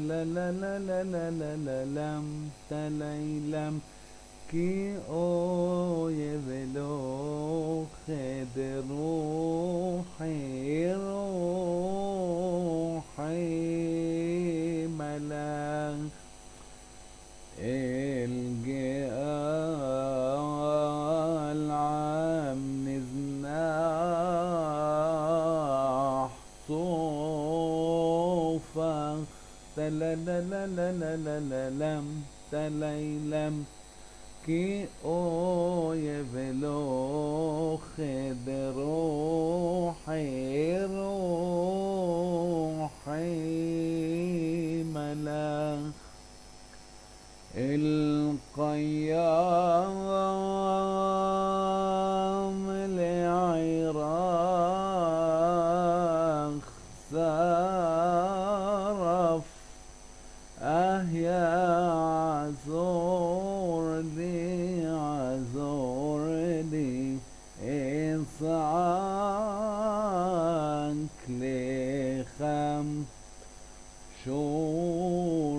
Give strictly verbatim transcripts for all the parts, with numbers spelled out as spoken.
la la la la la la la lam تليلم كي أوي بلو خد روحي روحي ملاك الجال عم نزناح صوفا تلالالالالالم تليلم كي أوي بلو خد روحي روحي ملاك القيام لعراق صرف أهيا عزور لي عزور لي إصعاك لخم شور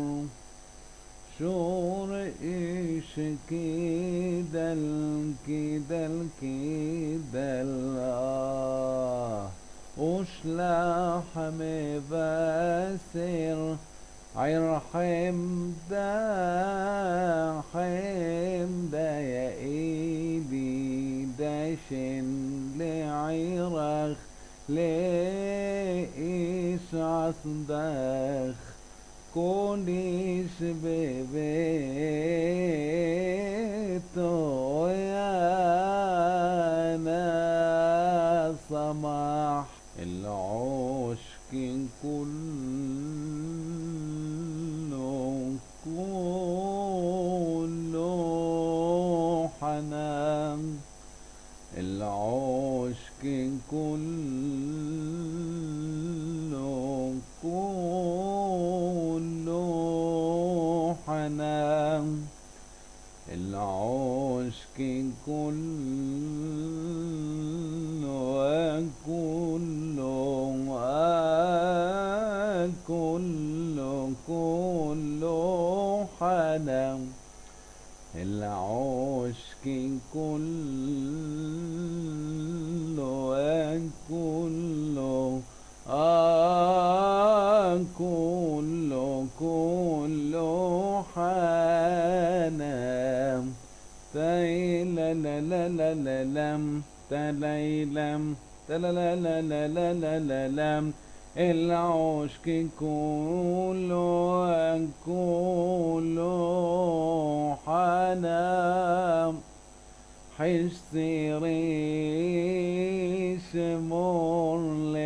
شور إيش كيدل كيدل كيدل آه وش لحم باسر عرحم دا حم دا يا إيدي داشن لعرخ لإيش عصدخ كونيش ببيتو يا ناس سمح العشق كله كله حنان العشق كله كله حنان العشق كله كله كله كله حنان العشق كله كله آه كله كله حنان تلالالالالم تليلم تلالالالالالم العشق كله كله حنان حسيريش مر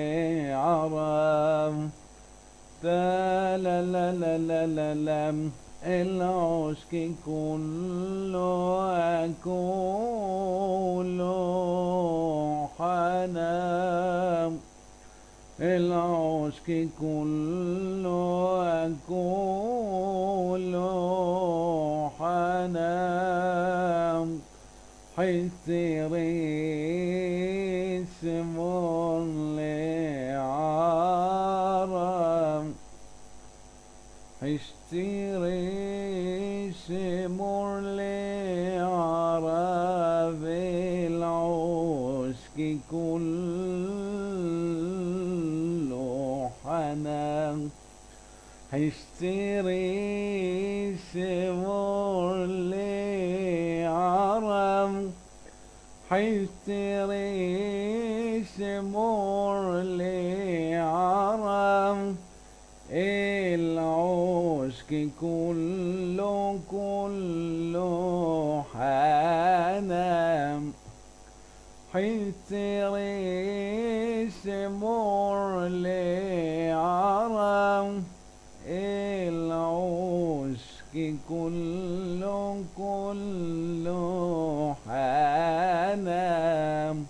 لعرب تلالالالالم العشق كله كله حنان العشق كله كله حنان حسيريش مر لعرب حسيريش مر لعرب العشق كله حنان حسيريش مر لعرب حسيريش مر لعرب العشق كله كله حنان حسيريش مر لعرب العشق كله كله حنان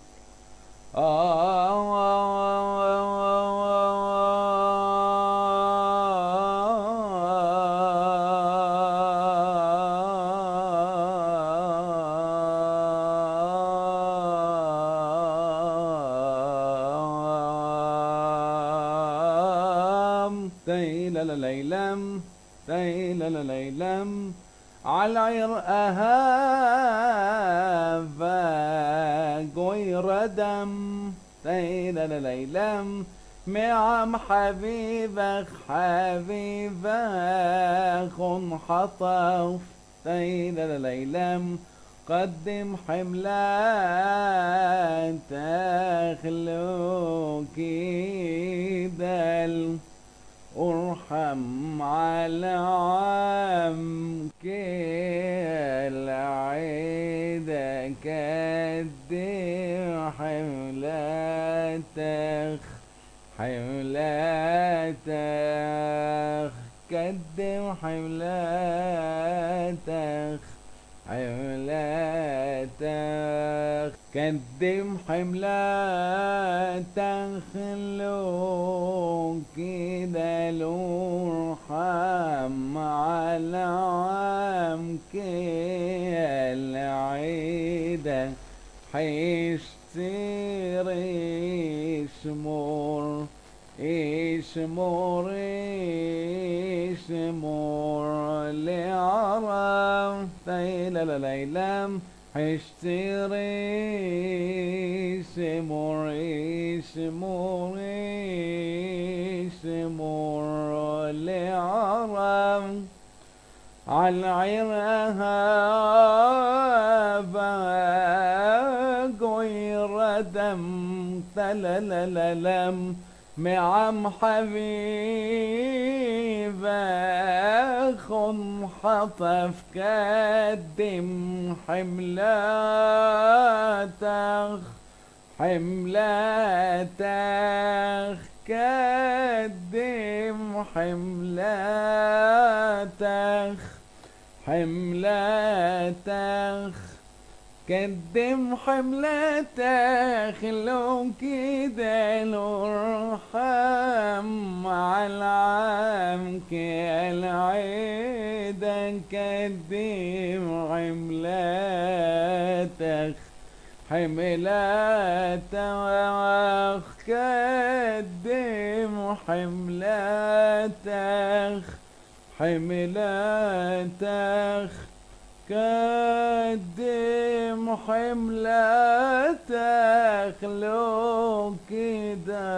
ليلم تيل ليلم على أهابا قوي ردم تيل ليلم معم حبيبك حبيبك حطف تيل ليلم قدم حملان تخلو كيدل ارحم على عمك العيد قدم حملاتك حملاتك قدم حملاتك حملاتك قدم حملاتك خلو كده الارحم على عمك العيدة حيشتر يشمر يشمر يشمر لعرب تيلا ليلم حيشتر يشمر يشمر يشمر لعرب عالعرها باقوي ردم تللللم معم حبيبك حطف قدم حملاتك حملاتك قدم حملاتك حملاتك قدم حملاتك لو كده الارحم على عمك العيد قدم حملاتك حملاتك قدم حملاتك حملاتك قدم حملاتك لو كده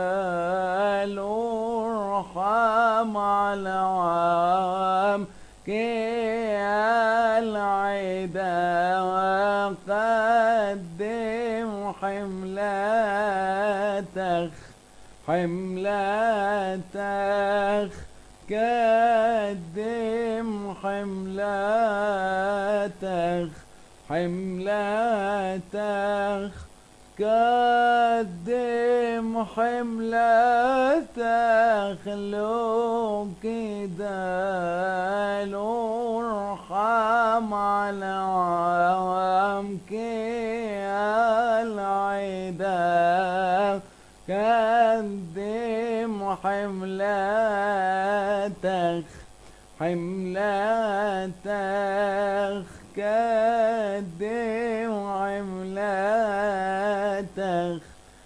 الارحم على عمك العيدة قدم حملاتك حملاتك قدم حملاتك حملاتك قدم حملاتك لو كده الارحم على عمك العيدة قدم حملاتك حملاتك قدم حملاتك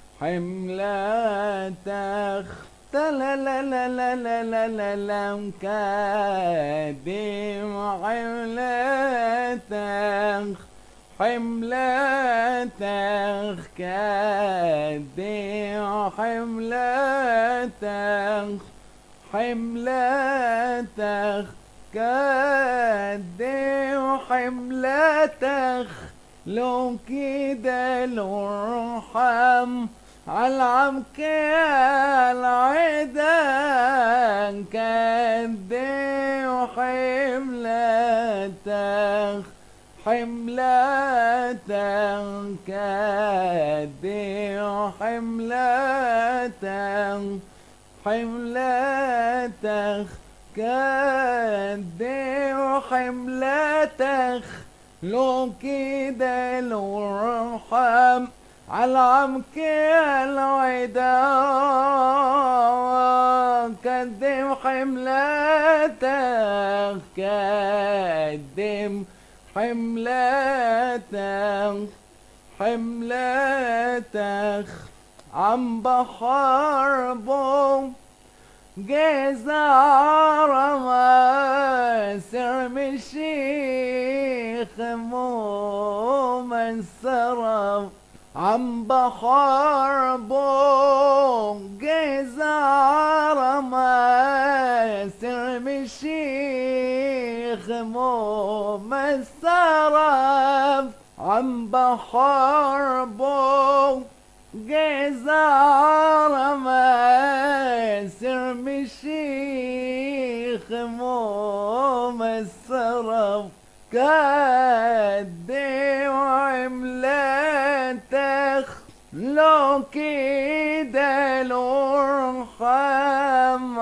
حملاتك تللللللللم قدم حملاتك حملاتك قدم حملاتك حملاتك قدم حملاتك لو كده الارحم على عمك العيدة قدم حملاتك حملاتك قدم حملاتك حملاتك قدم حملاتك لو كده الارحم على عمك العيدة قدم حملاتك قدم حملاتك حملاتك عم بحاربه جزار ماسر مشيخ مو منسرم عم بحر بو جزار ماسر مشيخ مو منسرم عم بحر بو جزار ماسر مشيخ مو مسرف كدي وعملتك لو كده الورحم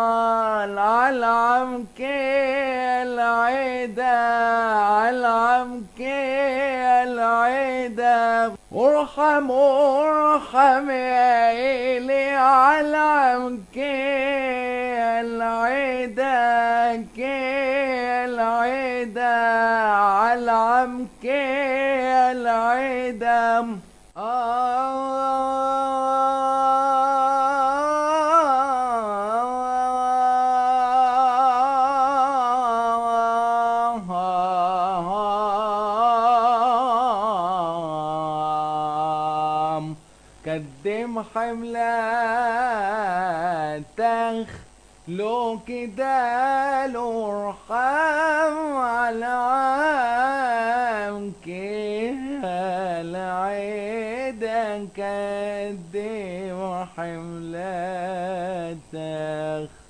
العلم كالعدا علم كالعدا ارحم ارحم يا إلي علم كالعدا كالعدا علم كالعدا قدم حملاتك لو كده الارحام على عام العيد قدم حملاتك